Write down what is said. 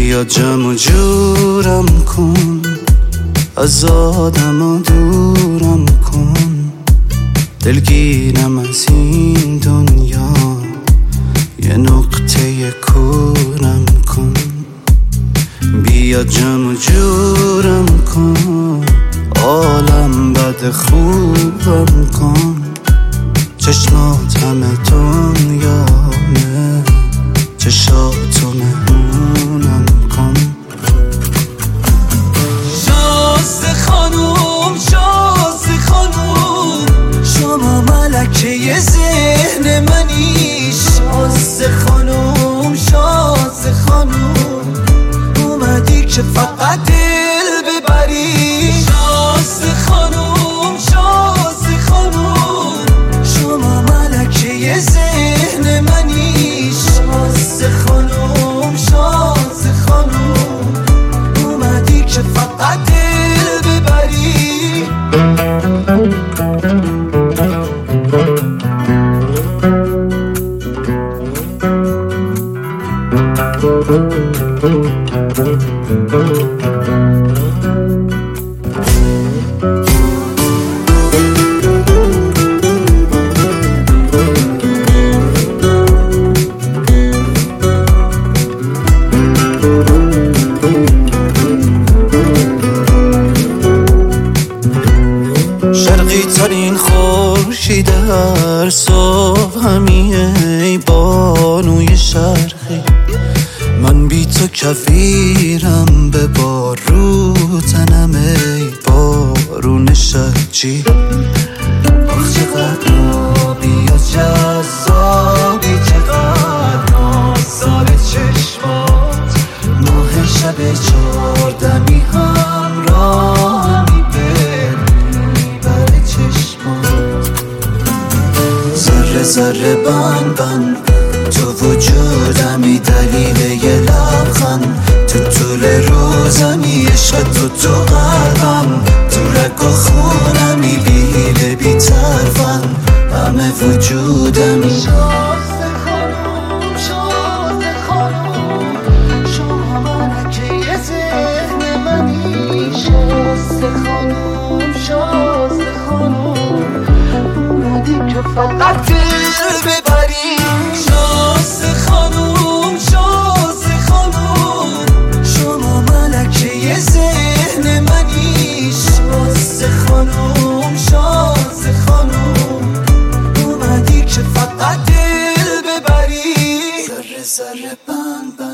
بیا جمع جورم کن، از آدم دورم کن، دلگیرم از این دنیا، یه نقطه کورم کن. بیا جمع جورم کن، عالم بد خوبم کن، چشمات همه دنیامه، چشاتو مهمونم کن. شازده خانوم، شازده خانوم، شما ملکه ذهن منی. شازده خانوم، شازده خانوم، اومدی که فقط دل ببری. شازده خانوم، شازده خانوم، شما ملکه ذهن منی. شازده خانوم، شازده خانوم، اومدی که فقط دل ببری. شرقی ترین خورشید هر صبح همیه، ای بانوی شرقی. من بی تو کفیرم، به بارو تنم، ای بارون شرجی. آخ چقدر آبی و جذابی، چقدر نازدار چشمات. ماه شب چهاردمی همراهمی، بر چشمات. ذره ذره بند بند تو وجودمی، دلیل یه لبخند تو طول روزمی. عشق تو قلبم، تو رگ و خونمی، بی حیله بی طرفم، همه وجودمی. شازده خانوم، شازده خانوم، شما ملکه ذهن منی. شازده خانوم، شازده خانوم، اومدی که فقط دل ببری. شازده خانوم، شازده خانوم، شما ملکه ذهن منی. شازده خانوم، شازده خانوم، اومدی که فقط دل ببری. ذره ذره بند